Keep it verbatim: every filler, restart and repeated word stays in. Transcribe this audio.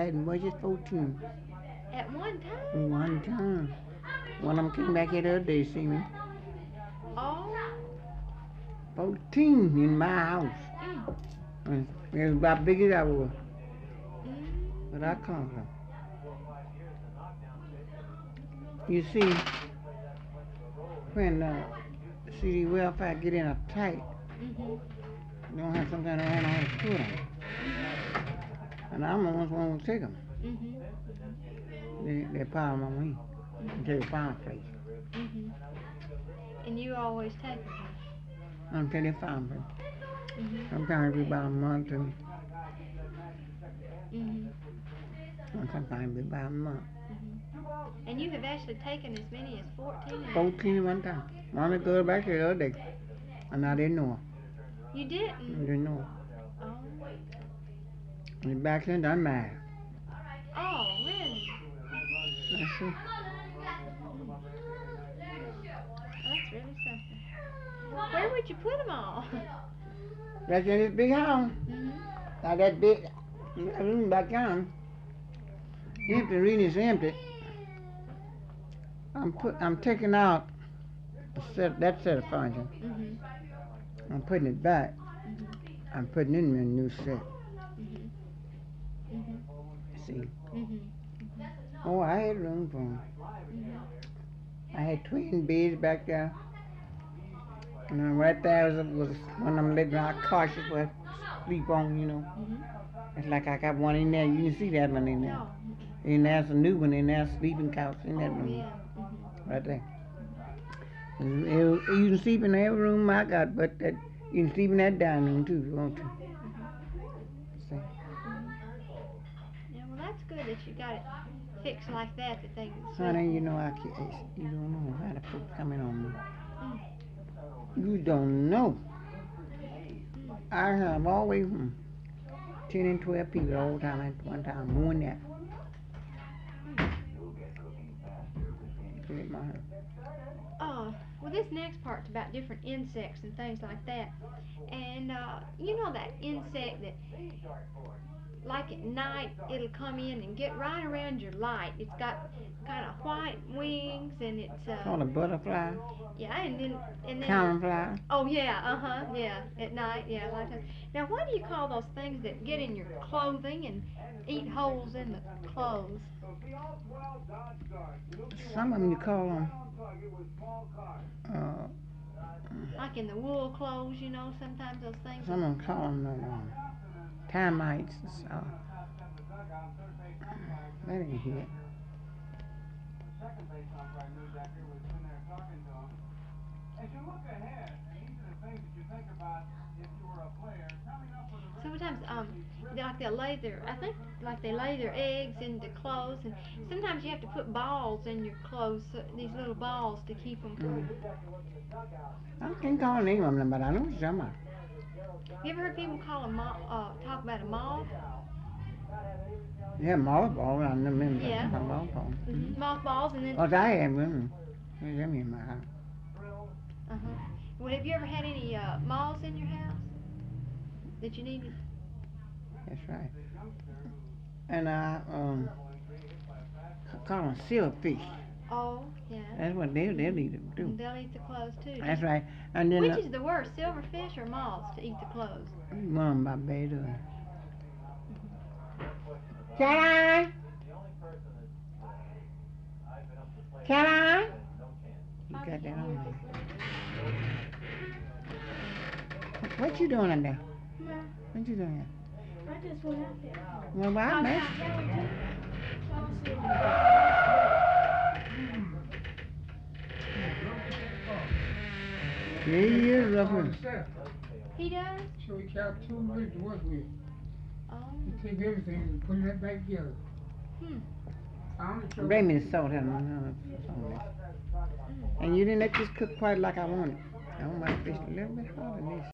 had as much as fourteen. At one time? One time. One of them came back here the other day to see me. Oh. fourteen in my house. Mm. It was about big as I was. Mm. But I caught her. You see, when uh, C D welfare get in a tight, Mm-hmm. they don't have sometimes they don't have no foot on. And I'm the ones who won't take them. Mm-hmm. They, they pile them on me until they find a place. Mm-hmm. And you always take them? Until they find a place. Mm-hmm. Sometimes it be about a month and Mm-hmm. sometimes it be about a month. Mm-hmm. And you have actually taken as many as fourteen? fourteen one time. One of the girls back here the other day. And I didn't know her. You I didn't? didn't know her. Oh. And back then I'm mad. Oh, really? I see. That's really something. Where would you put them all? That's in this big house. Mm-hmm. Now that big room back down, empty, really is empty. I'm put, I'm taking out a set, that set of furniture. Mm-hmm. I'm putting it back. Mm-hmm. I'm putting in a new set. Mm-hmm. Mm-hmm. See? Mm-hmm. Oh, I had room for 'em. Mm-hmm. I had twin beds back there. And then right there was, was one of them little uh, couches where I sleep on, you know. Mm-hmm. It's like I got one in there. You can see that one in there. No. And there's a new one in there, sleeping couch in that Oh, room. yeah. Mm-hmm. Right there. And you you can sleep in every room I got, but that, you can sleep in that dining room too, if you want to. See? Yeah, well, that's good that you got it fixed like that, that they can sleep. Honey, you know I can't, you don't know how the folks coming on me. Mm. You don't know. I have always hmm, ten and twelve people all the time at one time, more than that. Get my hurt. Oh, well, this next part's about different insects and things like that. And, uh, you know that insect that, like at night, it'll come in and get right around your light. It's got kind of white wings and it's, uh... Called a butterfly. Yeah, and then... and then Camouflage. Oh, yeah, uh-huh, yeah, at night, yeah, a lot of times. Now, what do you call those things that get in your clothing and eat holes in the clothes? Some of them you call them, uh, Like in the wool clothes, you know, sometimes those things... some of them call them uh, termites. Uh, that ain't it. Sometimes, um, they, like they'll lay their, I think, like they lay their eggs into clothes, and sometimes you have to put balls in your clothes, so, these little balls to keep them from... I can't call the name of them, but I know what you're talking about. You ever heard people call a moth, uh, talk about a moth? Yeah, mothball. I remember Yeah. that mothball. Mm-hmm. Mothballs, and then... Oh, I have them. There's them in my house. Uh-huh. Well, have you ever had any, uh, moths in your house that you needed? That's right. And I um call them silverfish. Oh, yeah. That's what they they'll eat them too. And they'll eat the clothes, too. That's right. And then Which uh, is the worst, silverfish or moths to eat the clothes? one of them by bed. Can I? Can I? You got that on there. What you doing in there? What you doing I just went out there. Well, well I met you. Yeah, he is up here. He does? So he got two weeks to work with. Oh. He take everything and put that back together. Hmm. Found it, so- Bring me the salt here. no, no, no. And you didn't let this cook quite like I wanted. I want my fish a little bit harder than this.